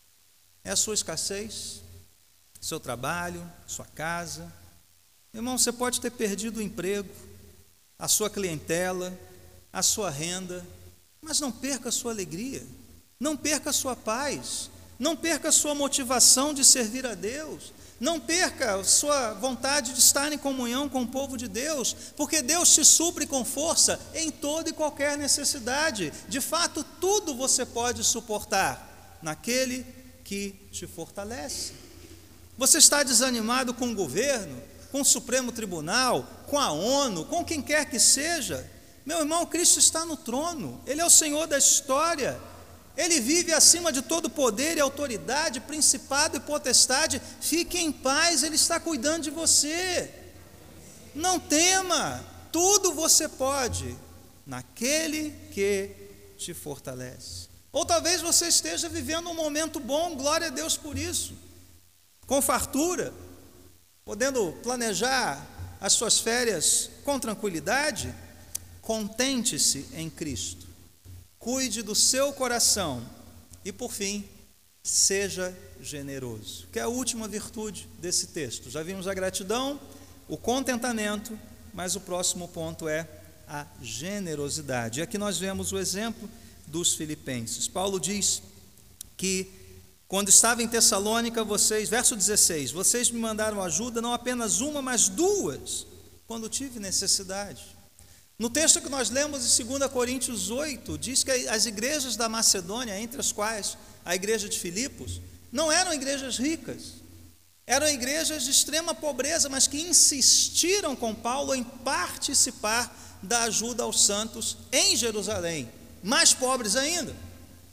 É a sua escassez? Seu trabalho? Sua casa? Irmão, você pode ter perdido o emprego, a sua clientela, a sua renda, mas não perca a sua alegria, não perca a sua paz, não perca a sua motivação de servir a Deus, não perca a sua vontade de estar em comunhão com o povo de Deus, porque Deus te supre com força em toda e qualquer necessidade. De fato, tudo você pode suportar naquele que te fortalece. Você está desanimado com o governo, com o Supremo Tribunal, com a ONU, com quem quer que seja? Meu irmão, Cristo está no trono, Ele é o Senhor da história. Ele vive acima de todo poder e autoridade, principado e potestade. Fique em paz, Ele está cuidando de você. Não tema, tudo você pode naquele que te fortalece. Ou talvez você esteja vivendo um momento bom, glória a Deus por isso, com fartura, podendo planejar as suas férias com tranquilidade. Contente-se em Cristo, cuide do seu coração e, por fim, seja generoso, que é a última virtude desse texto. Já vimos a gratidão, o contentamento, mas o próximo ponto é a generosidade. E aqui nós vemos o exemplo dos filipenses. Paulo diz que quando estava em Tessalônica, verso 16, vocês me mandaram ajuda, não apenas uma, mas duas, quando tive necessidade. No texto que nós lemos em 2 Coríntios 8, diz que as igrejas da Macedônia, entre as quais a igreja de Filipos, não eram igrejas ricas, eram igrejas de extrema pobreza, mas que insistiram com Paulo em participar da ajuda aos santos em Jerusalém, mais pobres ainda. Ou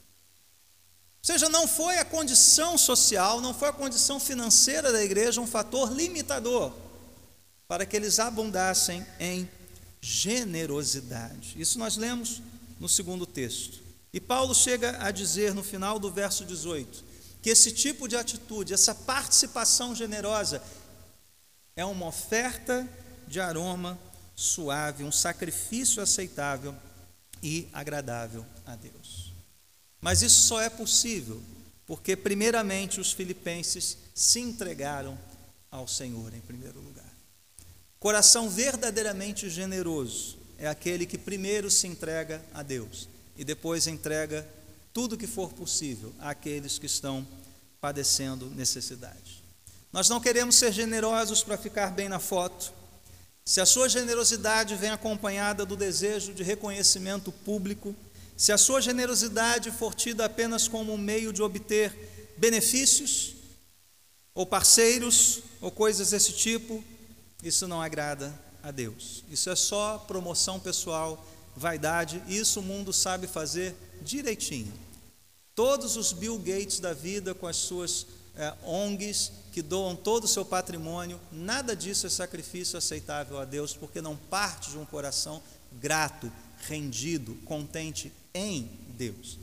seja, não foi a condição social, não foi a condição financeira da igreja um fator limitador para que eles abundassem em generosidade. Isso nós lemos no segundo texto. E Paulo chega a dizer no final do verso 18, que esse tipo de atitude, essa participação generosa, é uma oferta de aroma suave, um sacrifício aceitável e agradável a Deus. Mas isso só é possível porque, primeiramente, os filipenses se entregaram ao Senhor em primeiro lugar. Coração verdadeiramente generoso é aquele que primeiro se entrega a Deus e depois entrega tudo que for possível àqueles que estão padecendo necessidade. Nós não queremos ser generosos para ficar bem na foto. Se a sua generosidade vem acompanhada do desejo de reconhecimento público, se a sua generosidade for tida apenas como um meio de obter benefícios, ou parceiros, ou coisas desse tipo, isso não agrada a Deus. Isso é só promoção pessoal, vaidade, e isso o mundo sabe fazer direitinho. Todos os Bill Gates da vida, com as suas ONGs, que doam todo o seu patrimônio, nada disso é sacrifício aceitável a Deus, porque não parte de um coração grato, rendido, contente em Deus.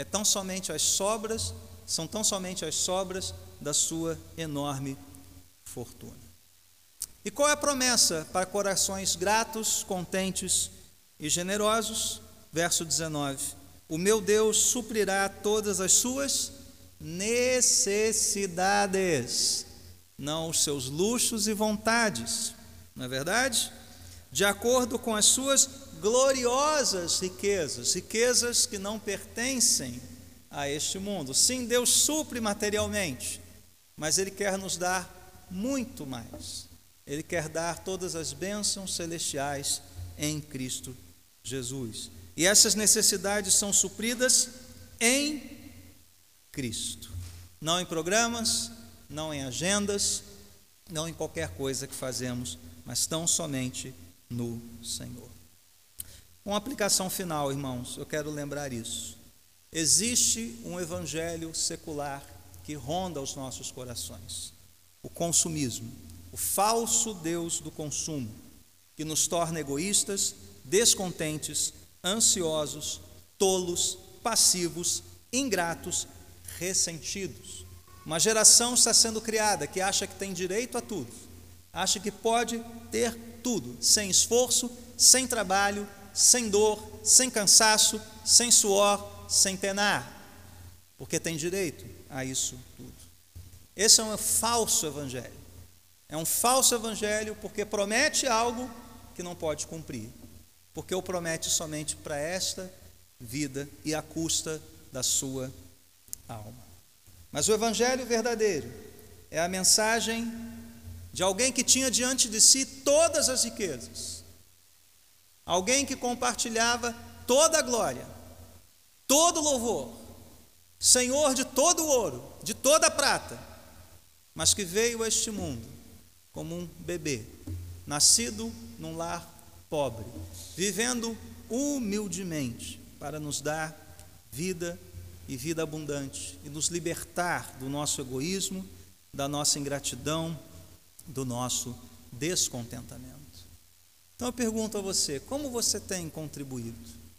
São tão somente as sobras da sua enorme fortuna. E qual é a promessa para corações gratos, contentes e generosos? Verso 19: o meu Deus suprirá todas as suas necessidades, não os seus luxos e vontades, não é verdade? De acordo com as suas gloriosas riquezas, riquezas que não pertencem a este mundo. Sim, Deus supre materialmente, mas Ele quer nos dar muito mais. Ele quer dar todas as bênçãos celestiais em Cristo Jesus. E essas necessidades são supridas em Cristo, não em programas, não em agendas, não em qualquer coisa que fazemos, mas tão somente no Senhor. Uma aplicação final, irmãos, eu quero lembrar isso. Existe um evangelho secular que ronda os nossos corações, o consumismo, o falso Deus do consumo, que nos torna egoístas, descontentes, ansiosos, tolos, passivos, ingratos, ressentidos. Uma geração está sendo criada que acha que tem direito a tudo, acha que pode ter tudo, sem esforço, sem trabalho, sem dor, sem cansaço, sem suor, sem penar, porque tem direito a isso tudo. Esse é um falso evangelho. É um falso evangelho porque promete algo que não pode cumprir, porque o promete somente para esta vida e à custa da sua alma. Mas o evangelho verdadeiro é a mensagem de alguém que tinha diante de si todas as riquezas, alguém que compartilhava toda a glória, todo o louvor, Senhor de todo o ouro, de toda a prata, mas que veio a este mundo como um bebê, nascido num lar pobre, vivendo humildemente para nos dar vida e vida abundante, e nos libertar do nosso egoísmo, da nossa ingratidão, do nosso descontentamento. Então eu pergunto a você, como você tem contribuído?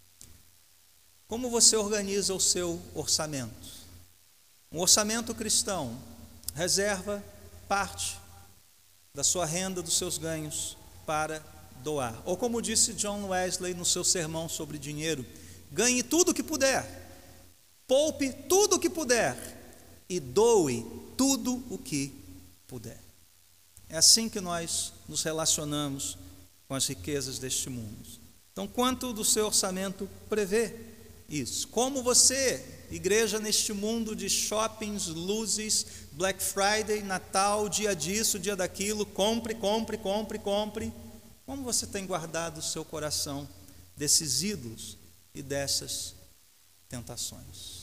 Como você organiza o seu orçamento? Um orçamento cristão reserva parte da sua renda, dos seus ganhos, para doar. Ou como disse John Wesley no seu sermão sobre dinheiro, ganhe tudo o que puder, poupe tudo o que puder e doe tudo o que puder. É assim que nós nos relacionamos com as riquezas deste mundo. Então, quanto do seu orçamento prevê isso? Como você, igreja neste mundo de shoppings, luzes, Black Friday, Natal, dia disso, dia daquilo, compre, compre, compre, compre. Como você tem guardado o seu coração desses ídolos e dessas tentações?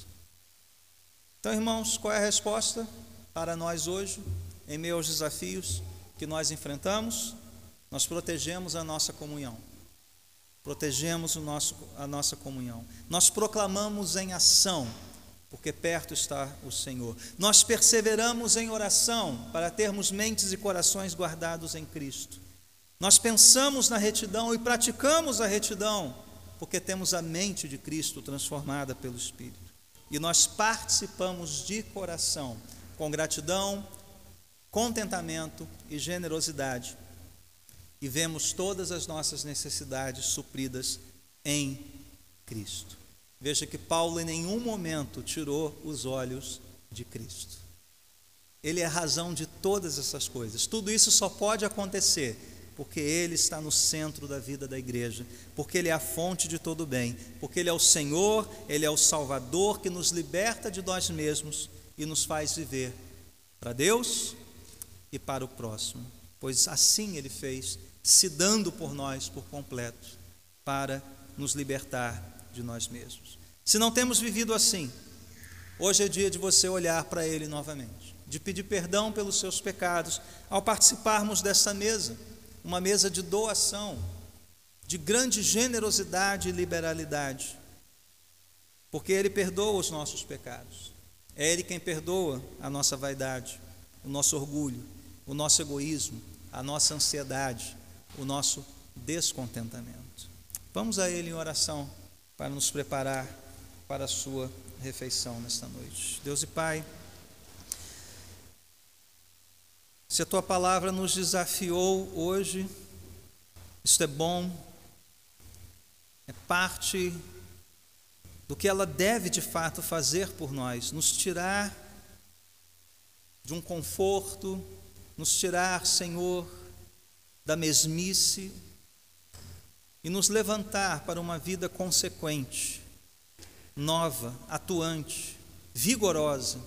Então, irmãos, qual é a resposta para nós hoje, em meio aos desafios que nós enfrentamos? Nós protegemos a nossa comunhão. Protegemos a nossa comunhão. Nós proclamamos em ação, porque perto está o Senhor. Nós perseveramos em oração para termos mentes e corações guardados em Cristo. Nós pensamos na retidão e praticamos a retidão, porque temos a mente de Cristo transformada pelo Espírito. E nós participamos de coração, com gratidão, contentamento e generosidade. E vemos todas as nossas necessidades supridas em Cristo. Veja que Paulo em nenhum momento tirou os olhos de Cristo. Ele é a razão de todas essas coisas. Tudo isso só pode acontecer porque Ele está no centro da vida da igreja, porque Ele é a fonte de todo bem, porque Ele é o Senhor, Ele é o Salvador que nos liberta de nós mesmos e nos faz viver para Deus e para o próximo. Pois assim Ele fez, se dando por nós por completo, para nos libertar de nós mesmos. Se não temos vivido assim, hoje é dia de você olhar para Ele novamente, de pedir perdão pelos seus pecados, ao participarmos dessa mesa, uma mesa de doação, de grande generosidade e liberalidade, porque Ele perdoa os nossos pecados, é Ele quem perdoa a nossa vaidade, o nosso orgulho, o nosso egoísmo, a nossa ansiedade, o nosso descontentamento. Vamos a Ele em oração para nos preparar para a sua refeição nesta noite. Deus e Pai, se a Tua palavra nos desafiou hoje, isto é bom, é parte do que ela deve de fato fazer por nós, nos tirar de um conforto, nos tirar, Senhor, da mesmice e nos levantar para uma vida consequente, nova, atuante, vigorosa.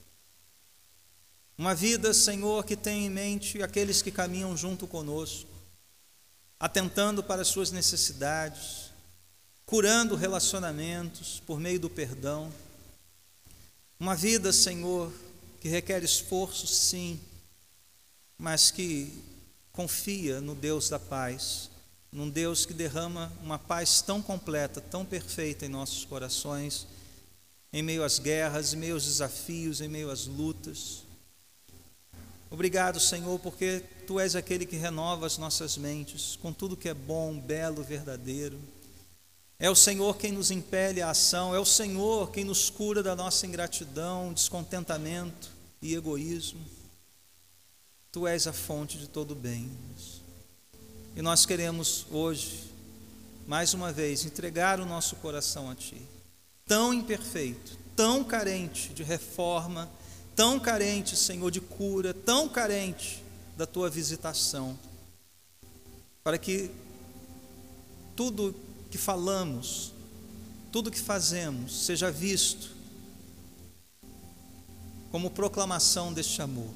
Uma vida, Senhor, que tem em mente aqueles que caminham junto conosco, atentando para as suas necessidades, curando relacionamentos por meio do perdão. Uma vida, Senhor, que requer esforço, sim, mas que confia no Deus da paz, num Deus que derrama uma paz tão completa, tão perfeita em nossos corações, em meio às guerras, em meio aos desafios, em meio às lutas. Obrigado, Senhor, porque Tu és aquele que renova as nossas mentes com tudo que é bom, belo, verdadeiro. É o Senhor quem nos impele à ação, é o Senhor quem nos cura da nossa ingratidão, descontentamento e egoísmo. Tu és a fonte de todo bem. E nós queremos hoje, mais uma vez, entregar o nosso coração a Ti, tão imperfeito, tão carente de reforma, tão carente, Senhor, de cura, tão carente da Tua visitação, para que tudo que falamos, tudo que fazemos, seja visto como proclamação deste amor.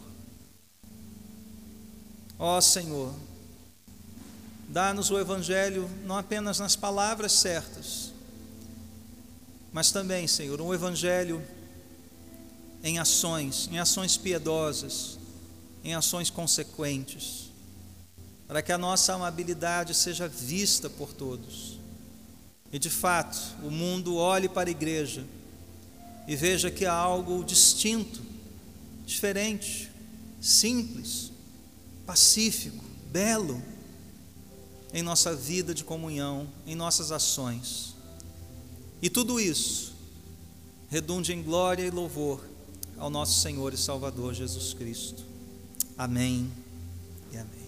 Ó Senhor, dá-nos o Evangelho não apenas nas palavras certas, mas também, Senhor, um Evangelho em ações piedosas, em ações consequentes, para que a nossa amabilidade seja vista por todos. E de fato, o mundo olhe para a igreja e veja que há algo distinto, diferente, simples, pacífico, belo em nossa vida de comunhão, em nossas ações. E tudo isso redunde em glória e louvor ao nosso Senhor e Salvador Jesus Cristo. Amém e amém.